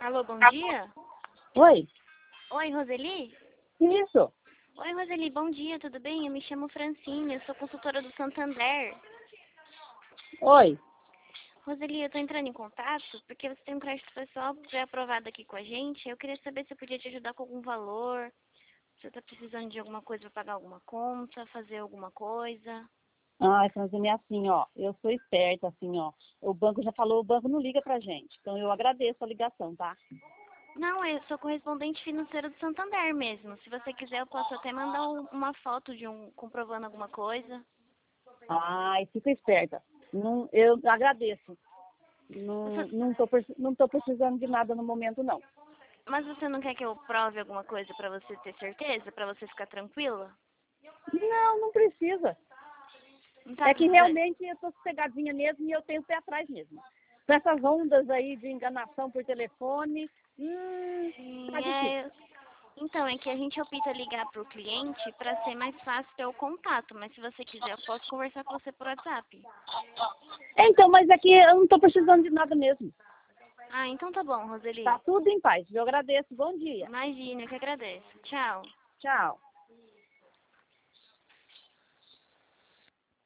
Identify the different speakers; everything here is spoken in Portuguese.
Speaker 1: Alô, bom dia?
Speaker 2: Oi,
Speaker 1: Oi, Roseli?
Speaker 2: isso.
Speaker 1: Oi, Roseli, bom dia, tudo bem? Eu me chamo Francine, eu sou consultora do Santander.
Speaker 2: Oi.
Speaker 1: Roseli, eu tô entrando em contato porque você tem um crédito pessoal pré-aprovado aqui com a gente. Eu queria saber se eu podia te ajudar com algum valor, se você tá precisando de alguma coisa para pagar alguma conta, fazer alguma coisa.
Speaker 2: Ai, Franzine, é assim, ó. Eu sou esperta, assim, ó. O banco já falou, o banco não liga pra gente. Então eu agradeço a ligação, tá?
Speaker 1: Não, eu sou correspondente financeira do Santander mesmo. Se você quiser, eu posso até mandar uma foto de comprovando alguma coisa.
Speaker 2: Ai, fica esperta. Não, eu agradeço.
Speaker 1: Você-
Speaker 2: Não tô precisando de nada no momento, não.
Speaker 1: Mas você não quer que eu prove alguma coisa para você ter certeza, para você ficar tranquila?
Speaker 2: Não, não precisa.
Speaker 1: Não tá
Speaker 2: É que
Speaker 1: precisando.
Speaker 2: realmente eu tô sossegadinha mesmo e eu tenho o pé atrás mesmo. Com essas ondas aí de enganação por telefone, tá
Speaker 1: Sim,
Speaker 2: difícil.
Speaker 1: Então, é que a gente opta ligar para o cliente para ser mais fácil ter o contato, mas se você quiser, eu posso conversar com você por WhatsApp.
Speaker 2: Então, mas é que eu não tô precisando de nada mesmo.
Speaker 1: Ah, então tá bom,
Speaker 2: Tá
Speaker 1: Roseli.
Speaker 2: tudo em paz. Eu agradeço. Bom dia.
Speaker 1: Imagina, eu que agradeço. Tchau.
Speaker 2: Tchau.